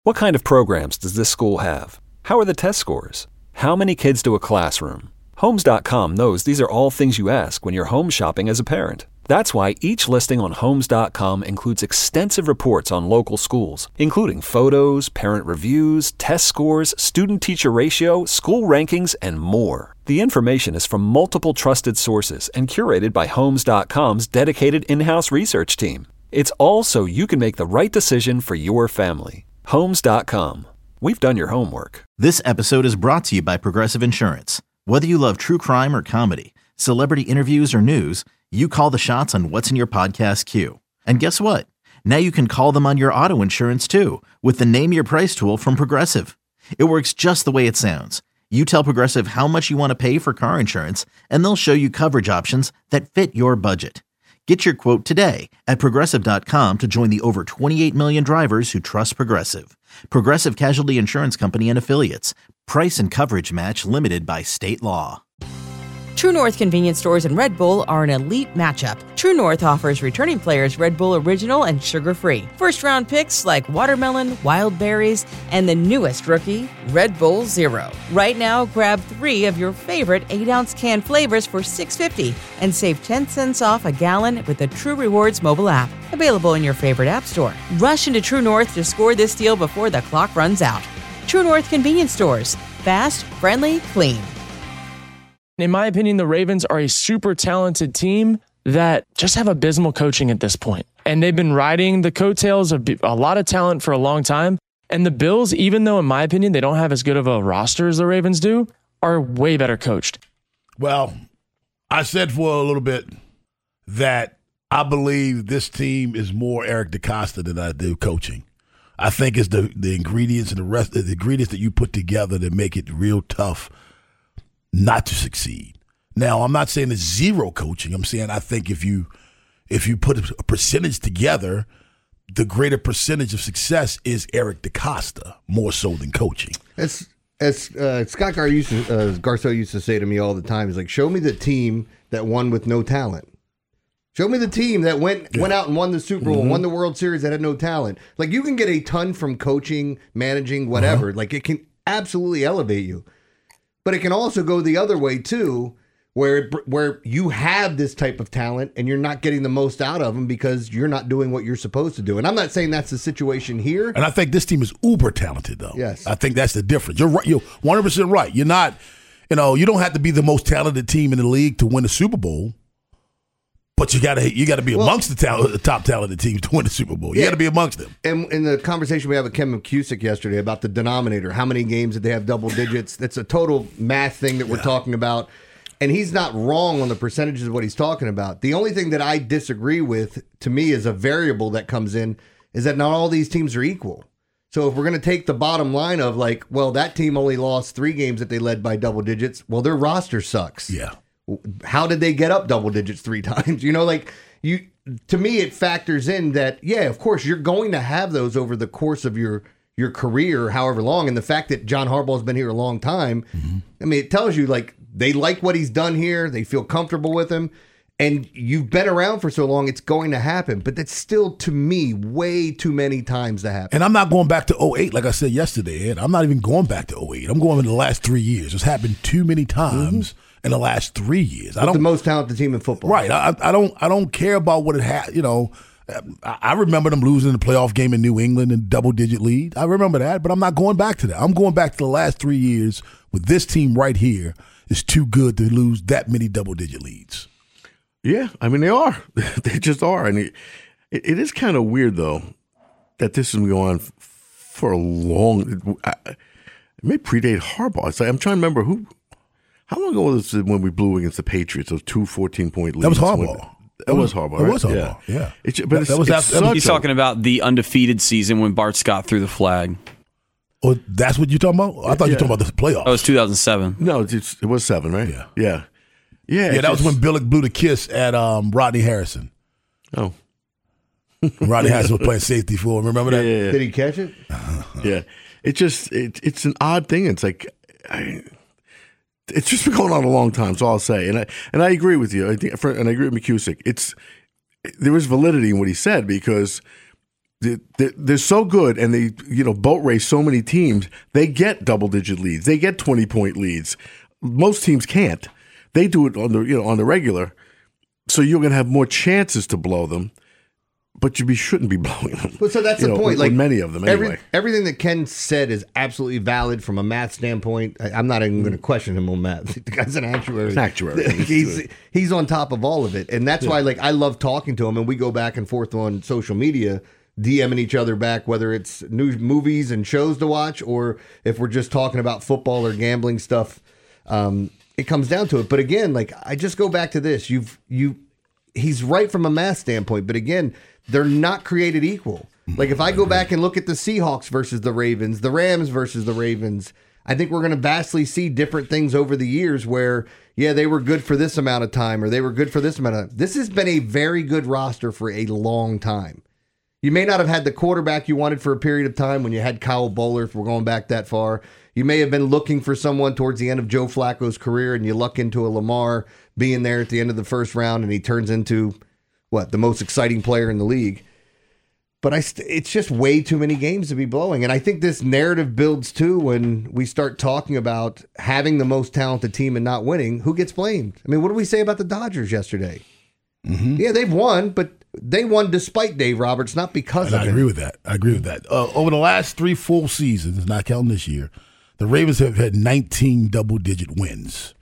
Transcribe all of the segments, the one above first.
What kind of programs does this school have? How are the test scores? How many kids to a classroom? Homes.com knows these are all things you ask when you're home shopping as a parent. That's why each listing on Homes.com includes extensive reports on local schools, including photos, parent reviews, test scores, student-teacher ratio, school rankings, and more. The information is from multiple trusted sources and curated by Homes.com's dedicated in-house research team. It's all so you can make the right decision for your family. Homes.com. We've done your homework. This episode is brought to you by Progressive Insurance. Whether you love true crime or comedy, celebrity interviews or news, you call the shots on what's in your podcast queue. And guess what? Now you can call them on your auto insurance too with the Name Your Price tool from Progressive. It works just the way it sounds. You tell Progressive how much you want to pay for car insurance, and they'll show you coverage options that fit your budget. Get your quote today at Progressive.com to join the over 28 million drivers who trust Progressive. Progressive Casualty Insurance Company and Affiliates. Price and coverage match limited by state law. True North convenience stores and Red Bull are an elite matchup. True North offers returning players Red Bull Original and sugar-free. First-round picks like watermelon, wild berries, and the newest rookie, Red Bull Zero. Right now, grab 3 of your favorite 8-ounce can flavors for $6.50 and save 10 cents off a gallon with the True Rewards mobile app. Available in your favorite app store. Rush into True North to score this deal before the clock runs out. True North convenience stores. Fast, friendly, clean. In my opinion, the Ravens are a super talented team that just have abysmal coaching at this point. And they've been riding the coattails of a lot of talent for a long time. And the Bills, even though in my opinion, they don't have as good of a roster as the Ravens do, are way better coached. Well, I said for a little bit that I believe this team is more Eric DeCosta than I do coaching. I think it's the ingredients and the rest of the ingredients that you put together that make it real tough not to succeed. Now, I'm not saying it's zero coaching. I'm saying I think if you put a percentage together, the greater percentage of success is Eric DeCosta more so than coaching. As Scott Garceau used to say to me all the time, he's like, show me the team that won with no talent. Show me the team that went out and won the Super Bowl, won the World Series that had no talent. Like, you can get a ton from coaching, managing, whatever. Like, it can absolutely elevate you. But it can also go the other way, too, where you have this type of talent and you're not getting the most out of them because you're not doing what you're supposed to do. And I'm not saying that's the situation here. And I think this team is uber talented, though. Yes. I think that's the difference. You're right. You're 100% right. You're not, you don't have to be the most talented team in the league to win the Super Bowl. But you got to be amongst the top talented teams to win the Super Bowl. You got to be amongst them. And in the conversation we had with Ken McCusick yesterday about the denominator, how many games did they have double digits? That's a total math thing that we're talking about. And he's not wrong on the percentages of what he's talking about. The only thing that I disagree with, to me, is a variable that comes in, is that not all these teams are equal. So if we're going to take the bottom line of like, well, that team only lost 3 games that they led by double digits. Well, their roster sucks. Yeah. How did they get up double digits 3 times? To me, it factors in that, yeah, of course, you're going to have those over the course of your career, however long. And the fact that John Harbaugh's been here a long time, I mean, it tells you, like, they like what he's done here. They feel comfortable with him. And you've been around for so long, it's going to happen. But that's still, to me, way too many times to happen. And I'm not going back to 2008, like I said yesterday, Ed. I'm not even going back to 2008. I'm going in the last 3 years. It's happened too many times. In the last 3 years. The most talented team in football. Right. I don't care about what it had. I remember them losing the playoff game in New England in double-digit lead. I remember that, but I'm not going back to that. I'm going back to the last 3 years with this team right here. It's too good to lose that many double-digit leads. Yeah, I mean, they are. They just are. And it is kind of weird, though, that this has been going on for a long – it may predate Harbaugh. It's like, I'm trying to remember who – how long ago was it when we blew against the Patriots? Those 2 14-point leads. That was Harbaugh. That was Harbaugh, right? It was Harbaugh, yeah. He's talking about the undefeated season when Bart Scott threw the flag. Oh, that's what you're talking about? I thought you were talking about the playoffs. That was 2007. No, it was 7, right? Yeah. That was when Billick blew the kiss at Rodney Harrison. Oh. Rodney Harrison was playing safety for him. Remember that? Yeah. Did he catch it? Yeah. It's an odd thing. It's like it's just been going on a long time. So I'll say, and I agree with you. And I agree with McCusick. There is validity in what he said because They're so good, and they boat race so many teams. They get double-digit leads. They get 20-point leads. Most teams can't. They do it on the regular, so you're going to have more chances to blow them. But you shouldn't be blowing them. Well, so that's the point. Like many of them, anyway. Everything that Ken said is absolutely valid from a math standpoint. I'm not even going to question him on math. The guy's an actuary. He's on top of all of it, and that's why I love talking to him. And we go back and forth on social media, DMing each other back, whether it's new movies and shows to watch, or if we're just talking about football or gambling stuff. It comes down to it. But again, I just go back to this. He's right from a math standpoint, but again, they're not created equal. If I go back and look at the Seahawks versus the Ravens, the Rams versus the Ravens, I think we're going to vastly see different things over the years where, they were good for this amount of time or they were good for this amount of time. This has been a very good roster for a long time. You may not have had the quarterback you wanted for a period of time when you had Kyle Bowler, if we're going back that far. You may have been looking for someone towards the end of Joe Flacco's career, and you luck into a Lamar being there at the end of the first round, and he turns into, the most exciting player in the league. But it's just way too many games to be blowing. And I think this narrative builds, too, when we start talking about having the most talented team and not winning. Who gets blamed? I mean, what did we say about the Dodgers yesterday? Mm-hmm. Yeah, they've won, but they won despite Dave Roberts, not because of it. I agree with that. Over the last 3 full seasons, not counting this year, the Ravens have had 19 double-digit wins.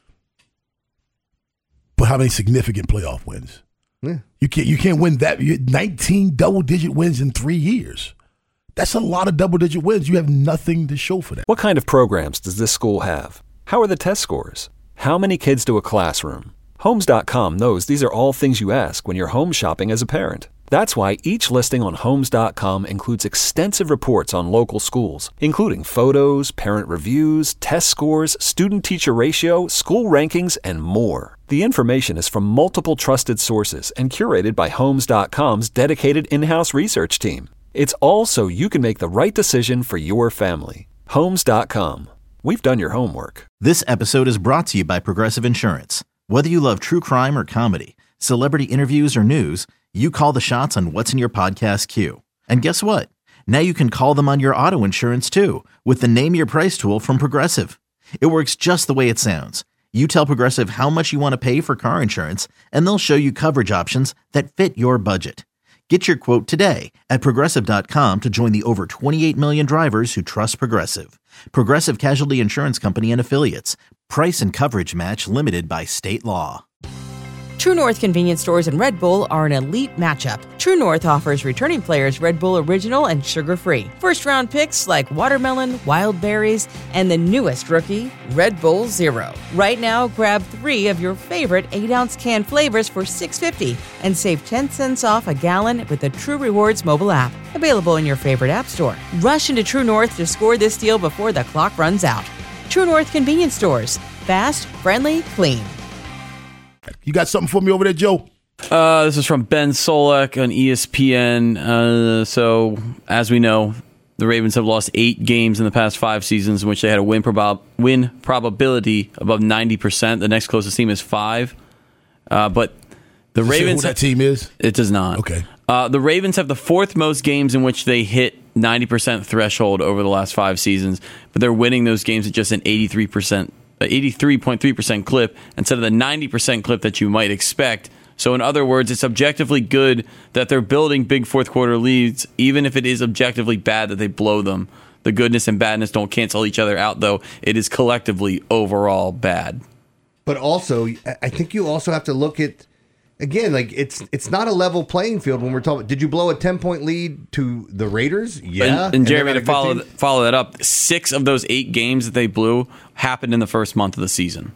But how many significant playoff wins? Yeah. You can't win that. 19 double-digit wins in 3 years. That's a lot of double-digit wins. You have nothing to show for that. What kind of programs does this school have? How are the test scores? How many kids do a classroom? Homes.com knows these are all things you ask when you're home shopping as a parent. That's why each listing on Homes.com includes extensive reports on local schools, including photos, parent reviews, test scores, student-teacher ratio, school rankings, and more. The information is from multiple trusted sources and curated by Homes.com's dedicated in-house research team. It's all so you can make the right decision for your family. Homes.com. We've done your homework. This episode is brought to you by Progressive Insurance. Whether you love true crime or comedy, celebrity interviews or news, you call the shots on what's in your podcast queue. And guess what? Now you can call them on your auto insurance too with the Name Your Price tool from Progressive. It works just the way it sounds. You tell Progressive how much you want to pay for car insurance, and they'll show you coverage options that fit your budget. Get your quote today at Progressive.com to join the over 28 million drivers who trust Progressive. Progressive Casualty Insurance Company and Affiliates. Price and coverage match limited by state law. True North convenience stores and Red Bull are an elite matchup. True North offers returning players Red Bull Original and sugar-free. First-round picks like watermelon, wild berries, and the newest rookie, Red Bull Zero. Right now, grab 3 of your favorite 8-ounce can flavors for $6.50 and save 10 cents off a gallon with the True Rewards mobile app. Available in your favorite app store. Rush into True North to score this deal before the clock runs out. True North convenience stores. Fast, friendly, clean. You got something for me over there, Joe? This is from Ben Solak on ESPN. So, as we know, the Ravens have lost 8 games in the past 5 seasons in which they had a win probability above 90%. The next closest team is 5. But the Ravens... Who that team is? It does not. Okay. The Ravens have the 4th most games in which they hit 90% threshold over the last 5 seasons, but they're winning those games at just an 83.3% clip instead of the 90% clip that you might expect. So in other words, it's objectively good that they're building big fourth quarter leads, even if it is objectively bad that they blow them. The goodness and badness don't cancel each other out, though. It is collectively overall bad. But also, I think you also have to look at, again, like it's not a level playing field when we're talking. Did you blow a 10-point lead to the Raiders? Yeah. And Jeremy, to follow that up, 6 of those 8 games that they blew happened in the first month of the season.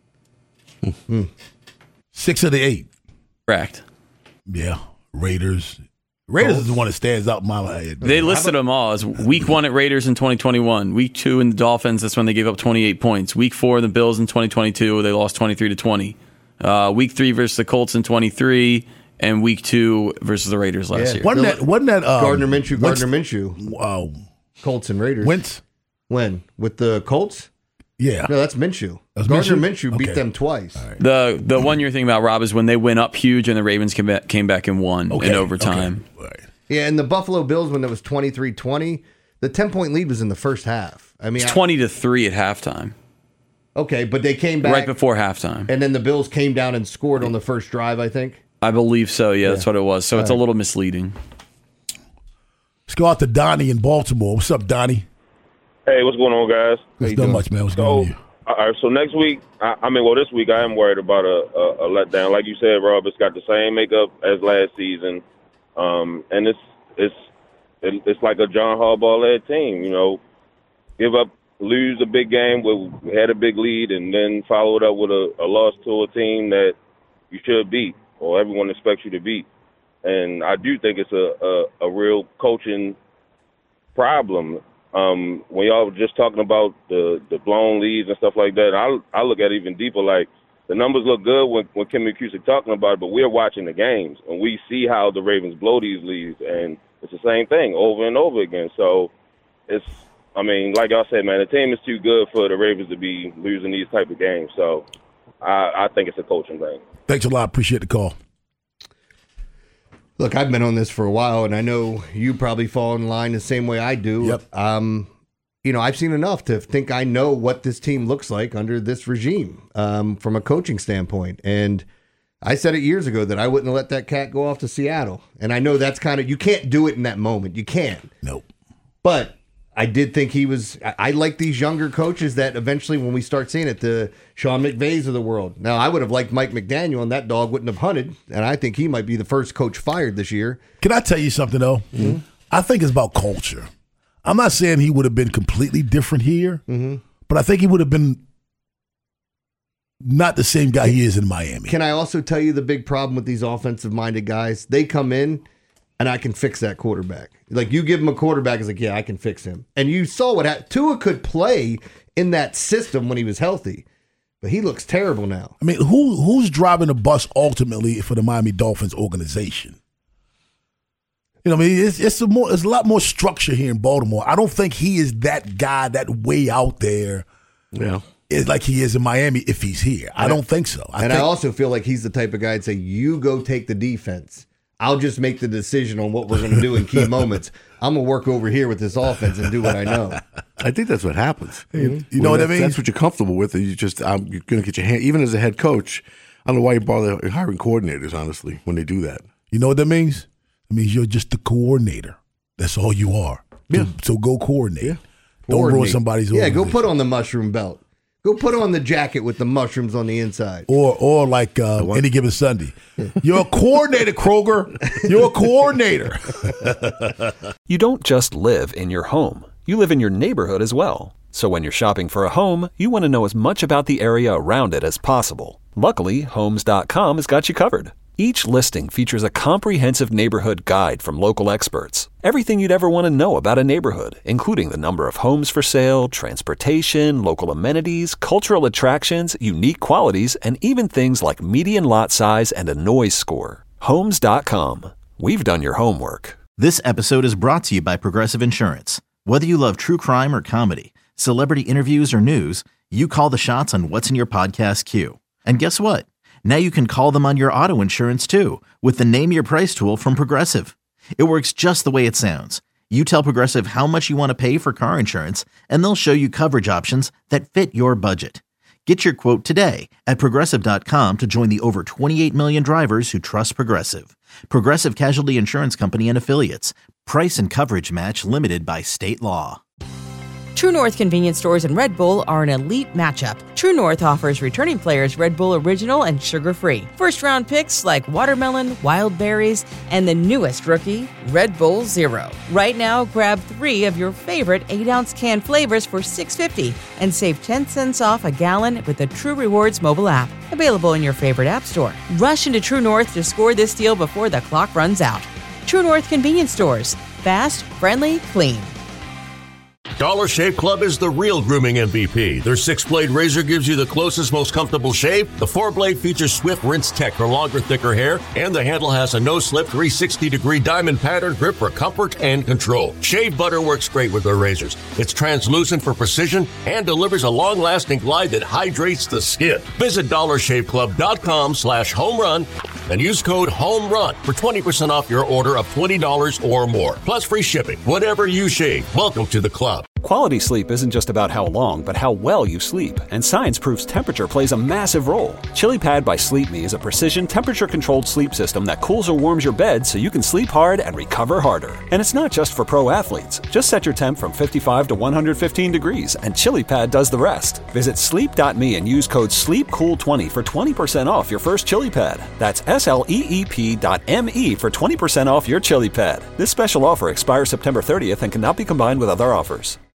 6 of the 8. Correct. Yeah. Raiders is the one that stands out in my head. They listed them all as week 1 at Raiders in 2021, week 2 in the Dolphins. That's when they gave up 28 points. Week 4 in the Bills in 2022, they lost 23-20. Week 3 versus the Colts in 23, and week 2 versus the Raiders last year. Wasn't that Gardner Minshew? Wow. Colts and Raiders. Wentz? When? With the Colts? Yeah. No, that's Minshew. Gardner Minshew beat them twice. Right. The one you're thinking about, Rob, is when they went up huge and the Ravens came back and won in overtime. Okay. Right. Yeah, and the Buffalo Bills, when it was 23-20, the 10-point lead was in the first half. I mean, It's 20-3 at halftime. Okay, but they came back Right before halftime. and then the Bills came down and scored on the first drive, I think. I believe so, yeah, that's what it was. So it's a little misleading. Let's go out to Donnie in Baltimore. What's up, Donnie? Hey, what's going on, guys? Not much, man. What's going on with you? All right, so next week, this week I am worried about a letdown. Like you said, Rob, it's got the same makeup as last season, and it's like a John Harbaugh-led team. You know, lose a big game where we had a big lead, and then follow it up with a loss to a team that you should beat or everyone expects you to beat. And I do think it's a real coaching problem. When y'all were just talking about the blown leads and stuff like that, I look at it even deeper. Like, the numbers look good when Kim McCusick talking about it, but we're watching the games, and we see how the Ravens blow these leads, and it's the same thing over and over again. So like y'all said, man, the team is too good for the Ravens to be losing these type of games. So I think it's a coaching thing. Thanks a lot. Appreciate the call. Look, I've been on this for a while, and I know you probably fall in line the same way I do. Yep. I've seen enough to think I know what this team looks like under this regime from a coaching standpoint. And I said it years ago that I wouldn't have let that cat go off to Seattle. And I know that's you can't do it in that moment. You can't. Nope. But I did think I like these younger coaches that eventually, when we start seeing it, the Sean McVays of the world. Now, I would have liked Mike McDaniel, and that dog wouldn't have hunted, and I think he might be the first coach fired this year. Can I tell you something, though? Mm-hmm. I think it's about culture. I'm not saying he would have been completely different here, but I think he would have been not the same guy he is in Miami. Can I also tell you the big problem with these offensive-minded guys? They come in, and I can fix that quarterback. Like, you give him a quarterback, it's like, yeah, I can fix him. And you saw what happened. Tua could play in that system when he was healthy, but he looks terrible now. I mean, who's driving the bus ultimately for the Miami Dolphins organization? You know, I mean, it's a lot more structure here in Baltimore. I don't think he is that guy that way out there. Yeah. Is like he is in Miami if he's here. I don't think so. I also feel like he's the type of guy to say, you go take the defense. I'll just make the decision on what we're going to do in key moments. I'm going to work over here with this offense and do what I know. I think that's what happens. You know what I mean? That's what you're comfortable with. And you're going to get your hand, even as a head coach. I don't know why you bother hiring coordinators, honestly, when they do that. You know what that means? It means you're just the coordinator. That's all you are. Yeah. So go coordinate. Yeah. Don't ruin somebody's organization. Go put on the mushroom belt. Go put on the jacket with the mushrooms on the inside. Or like any given Sunday. You're a coordinator, Kroger. You're a coordinator. You don't just live in your home. You live in your neighborhood as well. So when you're shopping for a home, you want to know as much about the area around it as possible. Luckily, Homes.com has got you covered. Each listing features a comprehensive neighborhood guide from local experts. Everything you'd ever want to know about a neighborhood, including the number of homes for sale, transportation, local amenities, cultural attractions, unique qualities, and even things like median lot size and a noise score. Homes.com. We've done your homework. This episode is brought to you by Progressive Insurance. Whether you love true crime or comedy, celebrity interviews or news, you call the shots on what's in your podcast queue. And guess what? Now you can call them on your auto insurance too with the Name Your Price tool from Progressive. It works just the way it sounds. You tell Progressive how much you want to pay for car insurance, and they'll show you coverage options that fit your budget. Get your quote today at Progressive.com to join the over 28 million drivers who trust Progressive. Progressive Casualty Insurance Company and Affiliates. Price and coverage match limited by state law. True North convenience stores and Red Bull are an elite matchup. True North offers returning players Red Bull Original and sugar-free. First-round picks like watermelon, wild berries, and the newest rookie, Red Bull Zero. Right now, grab 3 of your favorite 8-ounce can flavors for $6.50 and save 10 cents off a gallon with the True Rewards mobile app. Available in your favorite app store. Rush into True North to score this deal before the clock runs out. True North convenience stores. Fast, friendly, clean. Dollar Shave Club is the real grooming MVP. Their 6-blade razor gives you the closest, most comfortable shave. The 4-blade features swift rinse tech for longer, thicker hair, and the handle has a no-slip 360-degree diamond pattern grip for comfort and control. Shave butter works great with their razors. It's translucent for precision and delivers a long-lasting glide that hydrates the skin. Visit DollarShaveClub.com/homerun and use code HOMERUN for 20% off your order of $20 or more. Plus free shipping. Whatever you shave. Welcome to the club. Quality sleep isn't just about how long, but how well you sleep. And science proves temperature plays a massive role. ChiliPad by Sleep Me is a precision temperature-controlled sleep system that cools or warms your bed so you can sleep hard and recover harder. And it's not just for pro athletes. Just set your temp from 55 to 115 degrees, and ChiliPad does the rest. Visit sleep.me and use code SLEEPCOOL20 for 20% off your first ChiliPad. That's SLEEP.me for 20% off your ChiliPad. This special offer expires September 30th and cannot be combined with other offers.